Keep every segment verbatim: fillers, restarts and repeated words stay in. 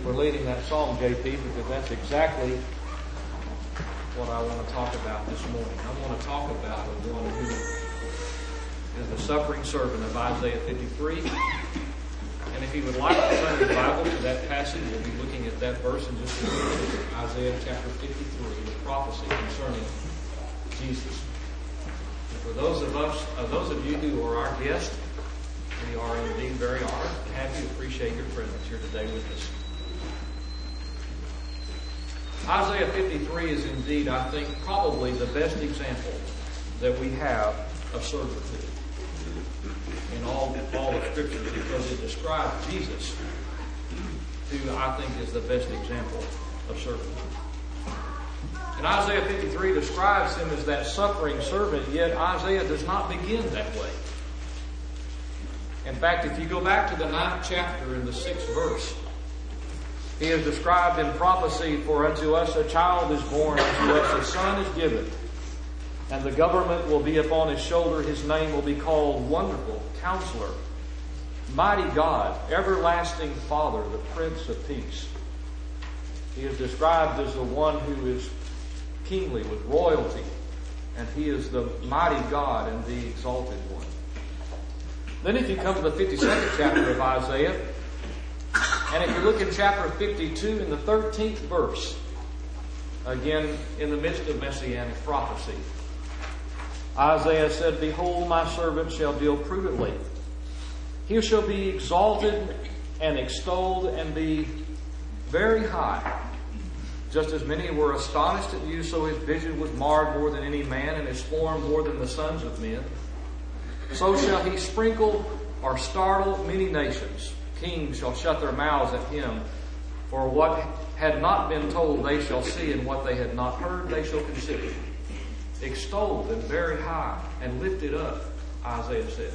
for leading that song, J P, because that's exactly what I want to talk about this morning. I want to talk about the one who is the suffering servant of Isaiah fifty-three. And if you would like to turn the Bible to that passage, we'll be looking at that verse in just a minute. Isaiah chapter fifty-three, the prophecy concerning Jesus. And for those of us, uh, those of you who are our guests, we are indeed very honored to have you. Appreciate your presence here today with us. Isaiah fifty-three is indeed, I think, probably the best example that we have of servanthood in all, all of Scripture, because it describes Jesus, who I think is the best example of servanthood. And Isaiah fifty-three describes him as that suffering servant, yet Isaiah does not begin that way. In fact, if you go back to the ninth chapter in the sixth verse, he is described in prophecy, "For unto us a child is born, unto us a son is given, and the government will be upon his shoulder. His name will be called Wonderful, Counselor, Mighty God, Everlasting Father, the Prince of Peace." He is described as the one who is kingly with royalty, and he is the mighty God and the exalted one. Then if you come to the fifty-second chapter of Isaiah, and if you look in chapter fifty-two in the thirteenth verse, again in the midst of messianic prophecy, Isaiah said, "Behold, my servant shall deal prudently. He shall be exalted and extolled and be very high. Just as many were astonished at you, so his vision was marred more than any man, and his form more than the sons of men. So shall he sprinkle or startle many nations. Kings shall shut their mouths at him. For what had not been told they shall see, and what they had not heard they shall consider." Extolled and very high and lifted up, Isaiah said.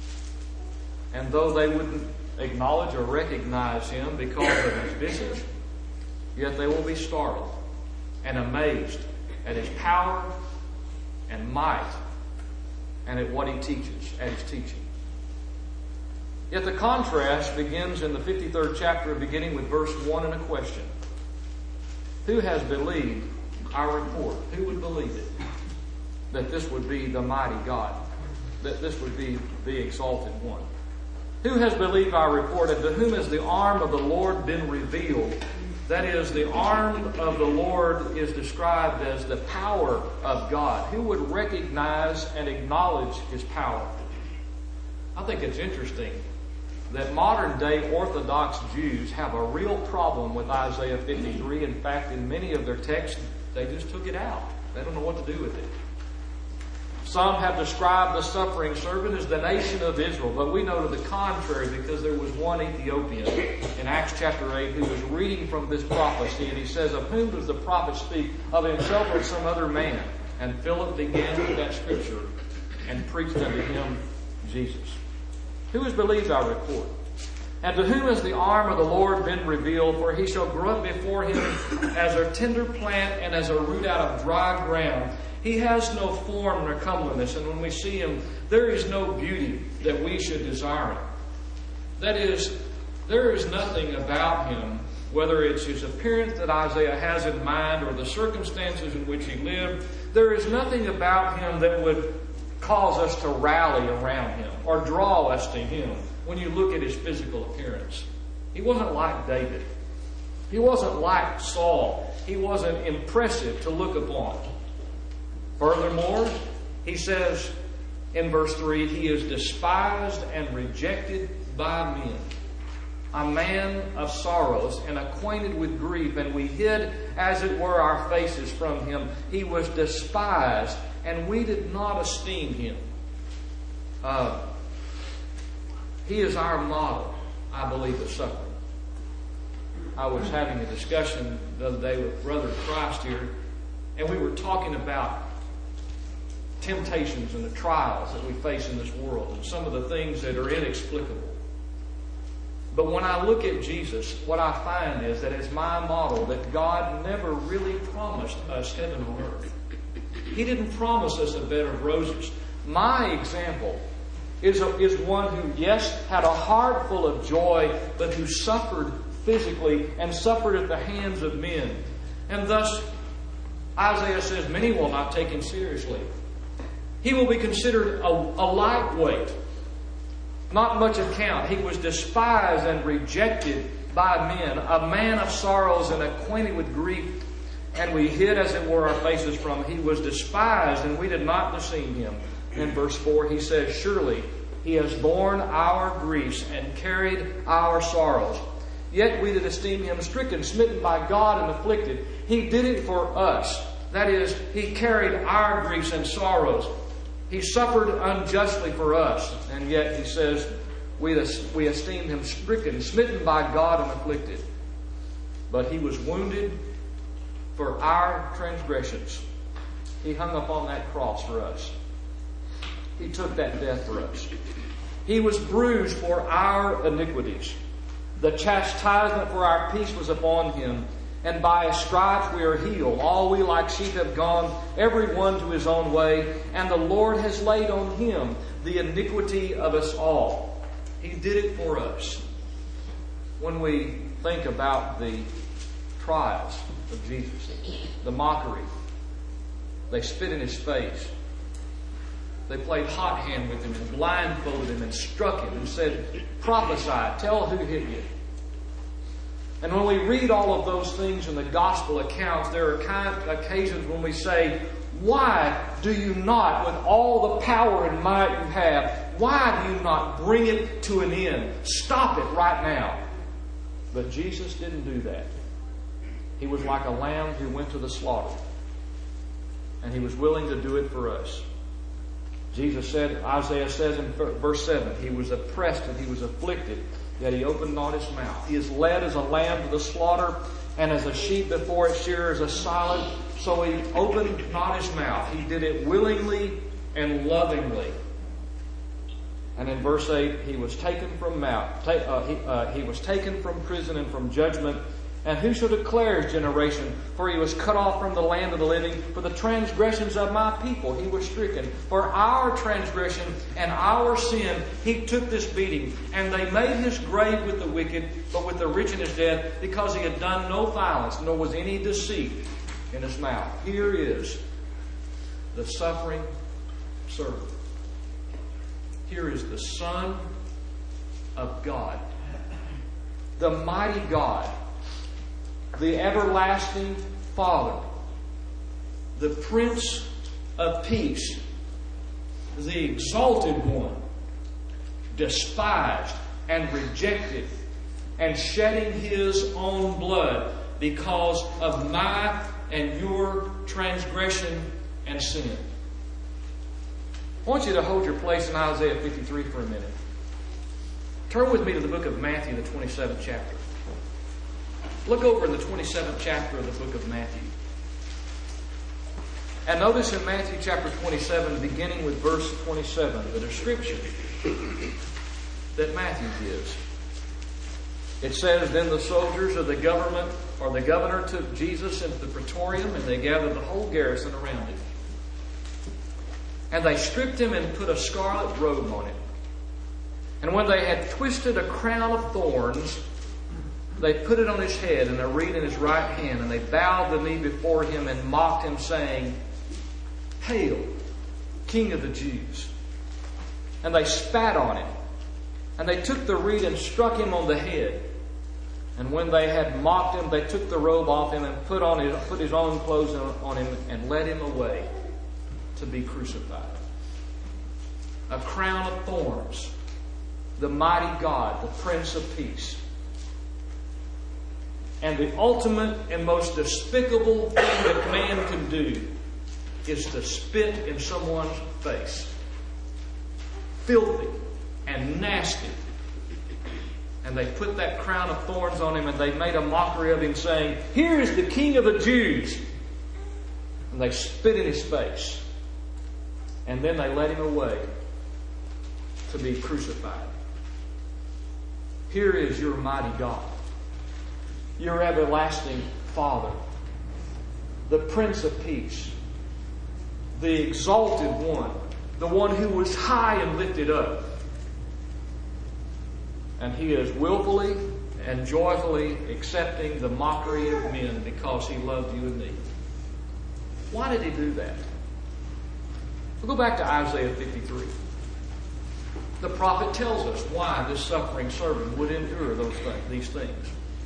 And though they wouldn't acknowledge or recognize him because of his vision, yet they will be startled and amazed at his power and might and at what he teaches, at his teaching. Yet the contrast begins in the fifty-third chapter, beginning with verse one and a question. Who has believed our report? Who would believe it? That this would be the mighty God, that this would be the exalted one. Who has believed our report, and to whom has the arm of the Lord been revealed? That is, the arm of the Lord is described as the power of God. Who would recognize and acknowledge his power? I think it's interesting that modern day Orthodox Jews have a real problem with Isaiah fifty-three. In fact, in many of their texts, they just took it out. They don't know what to do with it. Some have described the suffering servant as the nation of Israel, but we know to the contrary, because there was one Ethiopian in Acts chapter eight who was reading from this prophecy, and he says, "Of whom does the prophet speak? Of himself or some other man?" And Philip began with that scripture and preached unto him Jesus. Who has believed our report? And to whom has the arm of the Lord been revealed? For he shall grow up before him as a tender plant and as a root out of dry ground. He has no form nor comeliness, and when we see him, there is no beauty that we should desire him. That is, there is nothing about him, whether it's his appearance that Isaiah has in mind or the circumstances in which he lived, there is nothing about him that would cause us to rally around him or draw us to him when you look at his physical appearance. He wasn't like David. He wasn't like Saul. He wasn't impressive to look upon. Furthermore, he says in verse three, he is despised and rejected by men, a man of sorrows and acquainted with grief, and we hid, as it were, our faces from him. He was despised, and we did not esteem him. Uh, he is our model, I believe, of suffering. I was having a discussion the other day with Brother Christ here, and we were talking about temptations and the trials that we face in this world and some of the things that are inexplicable. But when I look at Jesus, what I find is that as my model, that God never really promised us heaven on earth. He didn't promise us a bed of roses. My example is, a, is one who, yes, had a heart full of joy, but who suffered physically and suffered at the hands of men. And thus, Isaiah says, many will not take him seriously. He will be considered a, a lightweight, not much account. He was despised and rejected by men, a man of sorrows and acquainted with grief, and we hid, as it were, our faces from him. He was despised, and we did not esteem him. In verse four, he says, surely he has borne our griefs and carried our sorrows. Yet we did esteem him stricken, smitten by God, and afflicted. He did it for us. That is, he carried our griefs and sorrows. He suffered unjustly for us. And yet he says, we, we esteemed him stricken, smitten by God, and afflicted. But he was wounded for our transgressions. He hung upon that cross for us. He took that death for us. He was bruised for our iniquities. The chastisement for our peace was upon him, and by his stripes we are healed. All we like sheep have gone, every one to his own way, and the Lord has laid on him the iniquity of us all. He did it for us. When we think about the trials of Jesus, the mockery, they spit in his face. They played hot hand with him and blindfolded him and struck him and said, prophesy, tell who hit you. And when we read all of those things in the gospel accounts, there are kind of occasions when we say, why do you not, with all the power and might you have, why do you not bring it to an end? Stop it right now. But Jesus didn't do that. He was like a lamb who went to the slaughter. And he was willing to do it for us. Jesus said, Isaiah says in verse seven, he was oppressed and he was afflicted, yet he opened not his mouth. He is led as a lamb to the slaughter, and as a sheep before its shearers is silent, so he opened not his mouth. He did it willingly and lovingly. And in verse eight, he was taken from mouth, ta- uh, he, uh, he was taken from prison and from judgment. And who shall declare his generation? For he was cut off from the land of the living. For the transgressions of my people he was stricken. For our transgression and our sin he took this beating. And they made his grave with the wicked, but with the rich in his death, because he had done no violence, nor was any deceit in his mouth. Here is the suffering servant. Here is the Son of God, the mighty God, the everlasting Father, the Prince of Peace, the exalted one, despised and rejected and shedding his own blood because of my and your transgression and sin. I want you to hold your place in Isaiah fifty-three for a minute. Turn with me to the book of Matthew, the twenty-seventh chapter. Look over in the twenty-seventh chapter of the book of Matthew. And notice in Matthew chapter twenty-seven, beginning with verse twenty-seven, the description that Matthew gives. It says, then the soldiers of the government, or the governor, took Jesus into the praetorium, and they gathered the whole garrison around him. And they stripped him and put a scarlet robe on him. And when they had twisted a crown of thorns, they put it on his head and a reed in his right hand, and they bowed the knee before him and mocked him, saying, Hail, King of the Jews. And they spat on him, and they took the reed and struck him on the head. And when they had mocked him, they took the robe off him and put on his, put his own clothes on him and led him away to be crucified. A crown of thorns, the mighty God, the Prince of Peace. And the ultimate and most despicable thing that man can do is to spit in someone's face. Filthy and nasty. And they put that crown of thorns on him, and they made a mockery of him, saying, Here is the King of the Jews. And they spit in his face. And then they led him away to be crucified. Here is your mighty God, your everlasting Father, the Prince of Peace, the exalted one, the one who was high and lifted up. And he is willfully and joyfully accepting the mockery of men because He loved you and me. Why did He do that? We'll go back to Isaiah fifty-three. The prophet tells us why this suffering servant would endure those things, these things.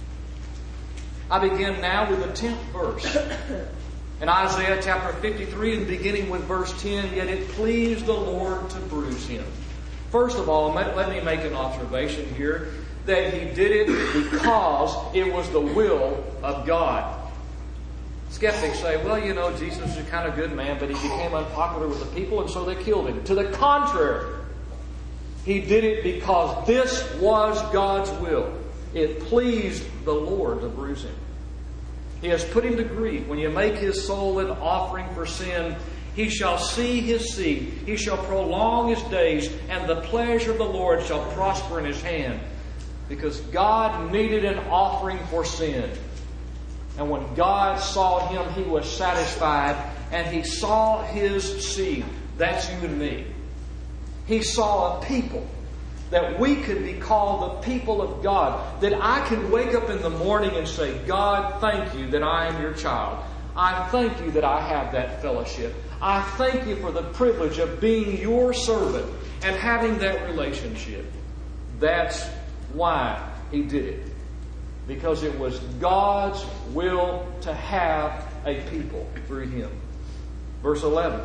I begin now with the tenth verse. In Isaiah chapter fifty-three, and beginning with verse ten, yet it pleased the Lord to bruise him. First of all, let me make an observation here that He did it because it was the will of God. Skeptics say, well, you know, Jesus is a kind of good man, but He became unpopular with the people, and so they killed Him. To the contrary, He did it because this was God's will. It pleased the Lord to bruise Him. He has put Him to grief. When you make His soul an offering for sin, He shall see His seed. He shall prolong His days, and the pleasure of the Lord shall prosper in His hand. Because God needed an offering for sin. And when God saw Him, He was satisfied, and He saw His seed. That's you and me. He saw a people that we could be called the people of God. That I could wake up in the morning and say, God, thank you that I am your child. I thank you that I have that fellowship. I thank you for the privilege of being your servant and having that relationship. That's why He did it. Because it was God's will to have a people through Him. Verse eleven.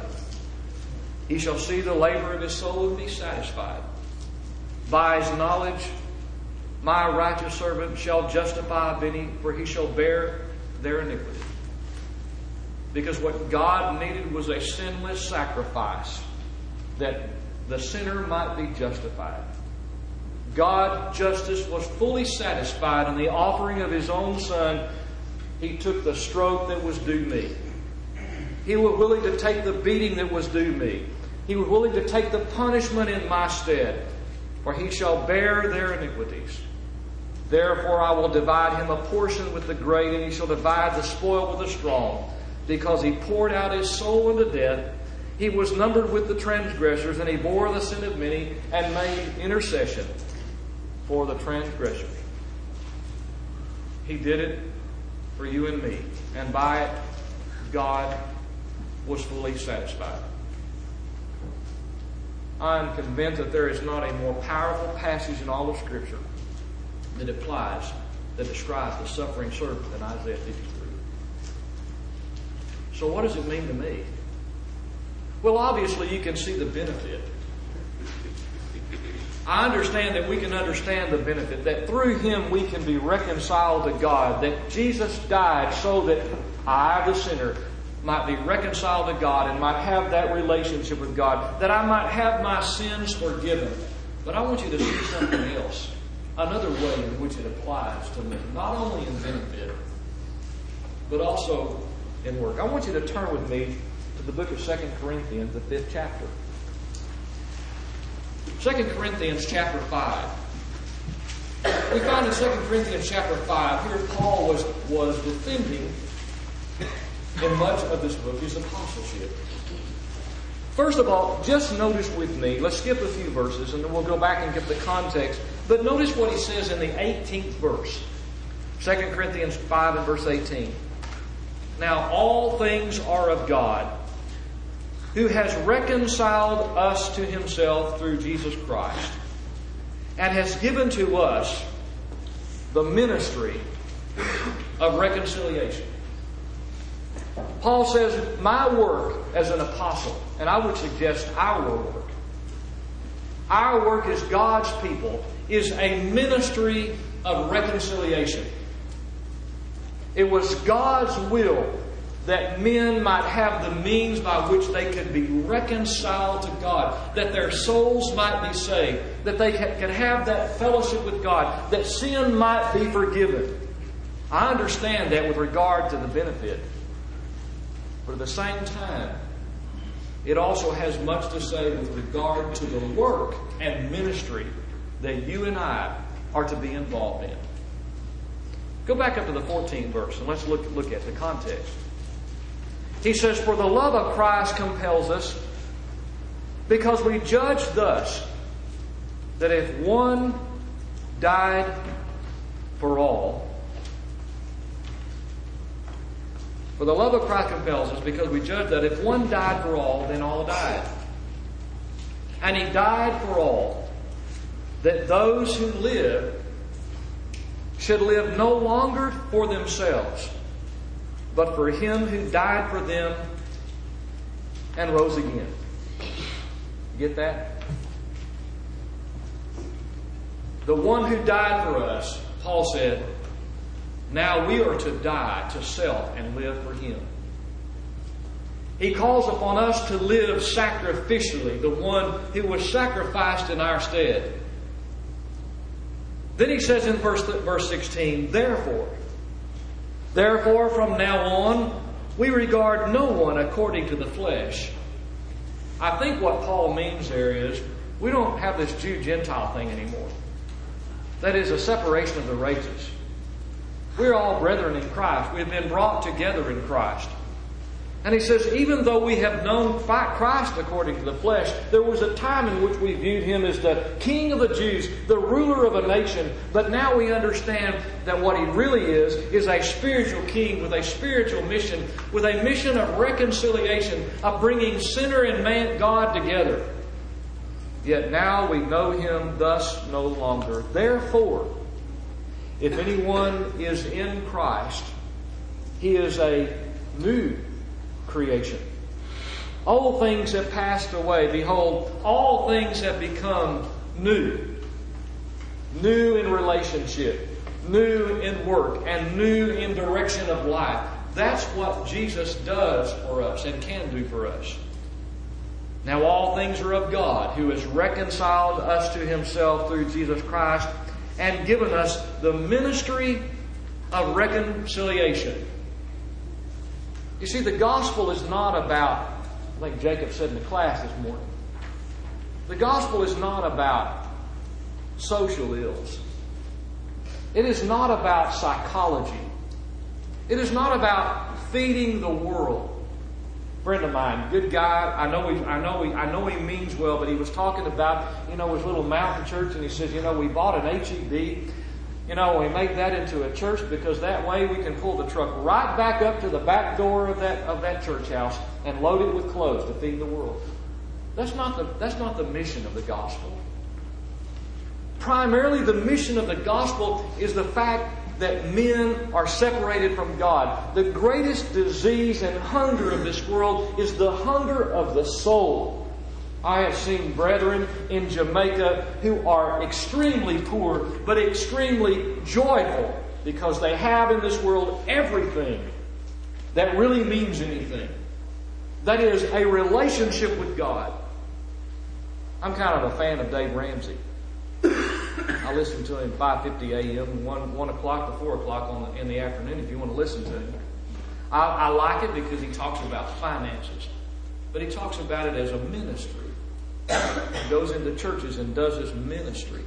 He shall see the labor of His soul and be satisfied. By His knowledge, my righteous servant shall justify many, for he shall bear their iniquity. Because what God needed was a sinless sacrifice, that the sinner might be justified. God's justice was fully satisfied in the offering of His own Son. He took the stroke that was due me. He was willing to take the beating that was due me. He was willing to take the punishment in my stead. For He shall bear their iniquities. Therefore I will divide him a portion with the great, and he shall divide the spoil with the strong. Because he poured out his soul unto death, he was numbered with the transgressors, and he bore the sin of many, and made intercession for the transgressors. He did it for you and me, and by it God was fully satisfied. I am convinced that there is not a more powerful passage in all of Scripture that applies, that describes the suffering servant than Isaiah fifty-three. So what does it mean to me? Well, obviously you can see the benefit. I understand that we can understand the benefit, that through Him we can be reconciled to God, that Jesus died so that I, the sinner, might be reconciled to God and might have that relationship with God, that I might have my sins forgiven. But I want you to see something else, another way in which it applies to me, not only in benefit, but also in work. I want you to turn with me to the book of Second Corinthians, the fifth chapter. Second Corinthians chapter five. We find in Second Corinthians chapter five, here Paul was, was defending in much of this book his apostleship. First of all, just notice with me, let's skip a few verses and then we'll go back and get the context. But notice what he says in the eighteenth verse. Second Corinthians five and verse eighteen. Now all things are of God, who has reconciled us to Himself through Jesus Christ, and has given to us the ministry of reconciliation. Paul says, my work as an apostle, and I would suggest our work, our work as God's people, is a ministry of reconciliation. It was God's will that men might have the means by which they could be reconciled to God, that their souls might be saved, that they could have that fellowship with God, that sin might be forgiven. I understand that with regard to the benefit. But at the same time, it also has much to say with regard to the work and ministry that you and I are to be involved in. Go back up to the fourteenth verse and let's look, look at the context. He says, for the love of Christ compels us, because we judge thus, that if one died for all. For the love of Christ compels us, because we judge that if one died for all, then all died. And He died for all, that those who live should live no longer for themselves, but for Him who died for them and rose again. You get that? The one who died for us, Paul said, now we are to die to self and live for Him. He calls upon us to live sacrificially, the one who was sacrificed in our stead. Then he says in verse, verse sixteen, Therefore, therefore from now on, we regard no one according to the flesh. I think what Paul means there is, we don't have this Jew-Gentile thing anymore. That is a separation of the races. We're all brethren in Christ. We've been brought together in Christ. And he says, even though we have known Christ according to the flesh, there was a time in which we viewed Him as the King of the Jews, the ruler of a nation. But now we understand that what He really is, is a spiritual King with a spiritual mission, with a mission of reconciliation, of bringing sinner and man, God together. Yet now we know Him thus no longer. Therefore, if anyone is in Christ, he is a new creation. Old things have passed away. Behold, all things have become new. New in relationship, new in work, and new in direction of life. That's what Jesus does for us and can do for us. Now all things are of God, who has reconciled us to Himself through Jesus Christ and given us the ministry of reconciliation. You see, the gospel is not about, I think Jacob said in the class this morning, the gospel is not about social ills. It is not about psychology. It is not about feeding the world. A friend of mine, good guy, I know he, I know he, I know he means well, but he was talking about, you know, his little mountain church, and he says, you know, we bought an H E B. You know, we made that into a church because that way we can pull the truck right back up to the back door of that of that church house and load it with clothes to feed the world. That's not the that's not the mission of the gospel. Primarily, the mission of the gospel is the fact that men are separated from God. The greatest disease and hunger of this world is the hunger of the soul. I have seen brethren in Jamaica who are extremely poor, but extremely joyful because they have in this world everything that really means anything. That is a relationship with God. I'm kind of a fan of Dave Ramsey. I listen to him five fifty a.m., one, one o'clock to four o'clock on the, in the afternoon if you want to listen to him. I, I like it because he talks about finances, but he talks about it as a ministry. He goes into churches and does his ministry.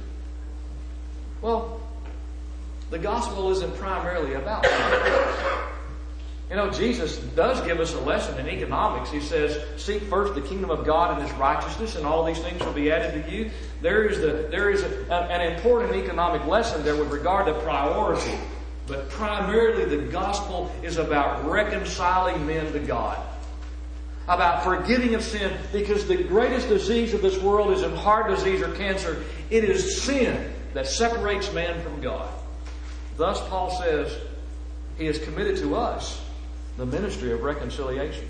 Well, the gospel isn't primarily about that. You know, Jesus does give us a lesson in economics. He says, seek first the kingdom of God and His righteousness, and all these things will be added to you. There is, the, there is a, a, an important economic lesson there with regard to priority. But primarily the gospel is about reconciling men to God. About forgiving of sin, because the greatest disease of this world isn't heart disease or cancer. It is sin that separates man from God. Thus Paul says he has committed to us the ministry of reconciliation.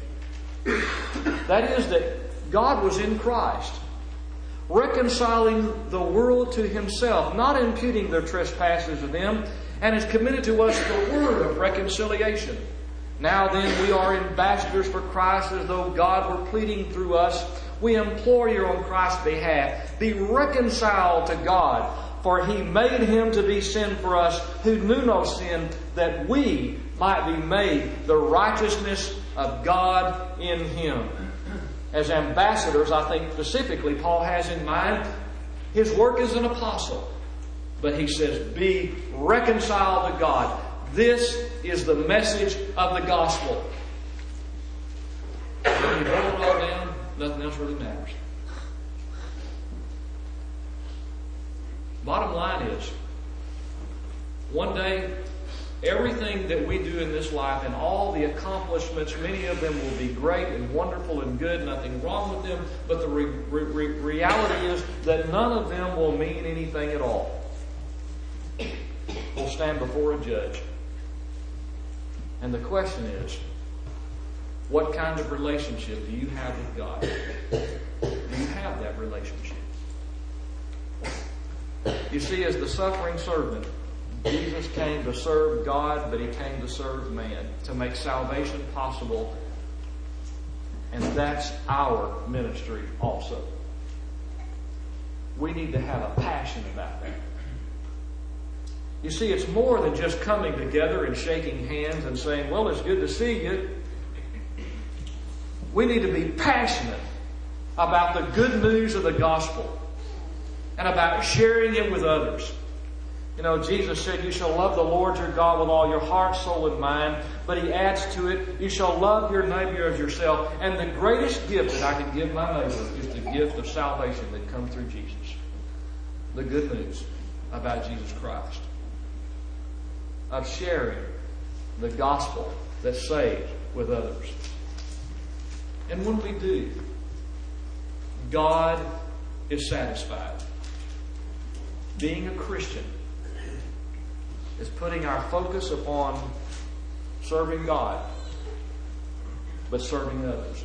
That is, that God was in Christ, reconciling the world to Himself, not imputing their trespasses to them, and has committed to us the word of reconciliation. Now then, we are ambassadors for Christ, as though God were pleading through us. We implore you on Christ's behalf, be reconciled to God, for He made Him to be sin for us who knew no sin, that we might be made the righteousness of God in Him. As ambassadors, I think specifically Paul has in mind his work as an apostle. But he says, be reconciled to God. This is the message of the gospel. When you boil it all down, nothing else really matters. Bottom line is, One day, everything that we do in this life and all the accomplishments, many of them will be great and wonderful and good, nothing wrong with them, but the re- re- reality is that none of them will mean anything at all. We'll stand before a judge. And the question is, what kind of relationship do you have with God? Do you have that relationship? You see, as the suffering servant, Jesus came to serve God, but He came to serve man, to make salvation possible. And that's our ministry also. We need to have a passion about that. You see, it's more than just coming together and shaking hands and saying, well, it's good to see you. We need to be passionate about the good news of the gospel and about sharing it with others. You know, Jesus said, you shall love the Lord your God with all your heart, soul, and mind. But He adds to it, you shall love your neighbor as yourself. And the greatest gift that I can give my neighbor is the gift of salvation that comes through Jesus. The good news about Jesus Christ. Of sharing the gospel that saves with others. And when we do, God is satisfied. Being a Christian is putting our focus upon serving God, but serving others.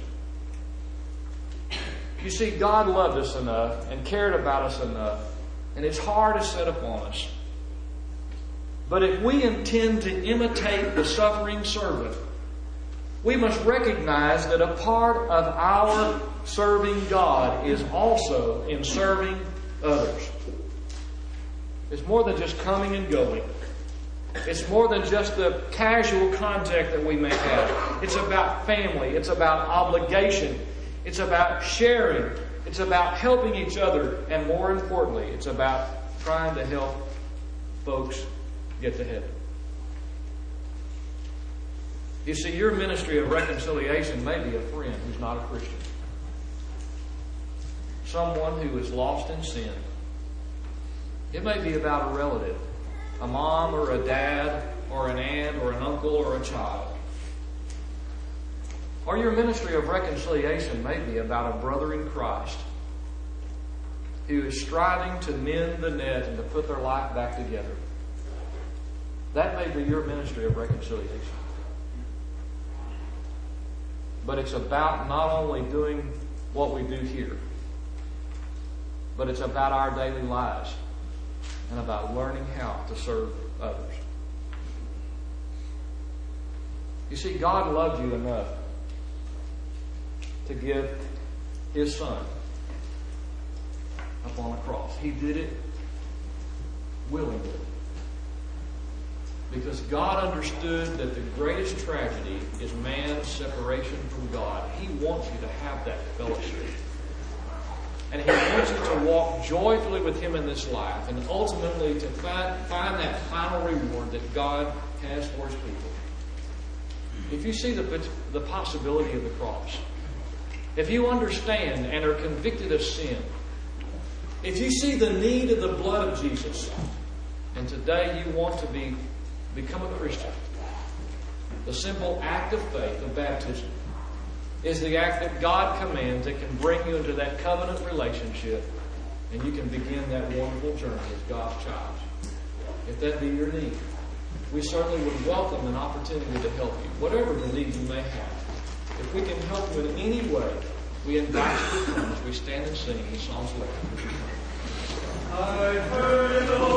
You see, God loved us enough and cared about us enough, and it's hard to set upon us. But if we intend to imitate the suffering servant, we must recognize that a part of our serving God is also in serving others. It's more than just coming and going. It's more than just the casual contact that we may have. It's about family. It's about obligation. It's about sharing. It's about helping each other. And more importantly, it's about trying to help folks get to heaven. You see, your ministry of reconciliation may be a friend who's not a Christian. Someone who is lost in sin. It may be about a relative. A mom or a dad or an aunt or an uncle or a child. Or your ministry of reconciliation may be about a brother in Christ who is striving to mend the net and to put their life back together. That may be your ministry of reconciliation. But it's about not only doing what we do here, but it's about our daily lives and about learning how to serve others. You see, God loved you enough to give His Son up on a cross. He did it willingly. Because God understood that the greatest tragedy is man's separation from God. He wants you to have that fellowship. And He wants you to walk joyfully with Him in this life and ultimately to find, find that final reward that God has for His people. If you see the, the possibility of the cross, if you understand and are convicted of sin, if you see the need of the blood of Jesus, and today you want to be become a Christian, the simple act of faith of baptism is the act that God commands that can bring you into that covenant relationship, and you can begin that wonderful journey as God's child. If that be your need, we certainly would welcome an opportunity to help you, whatever the need you may have. If we can help you in any way, we invite you to come as we stand and sing the songs later. I've heard it all.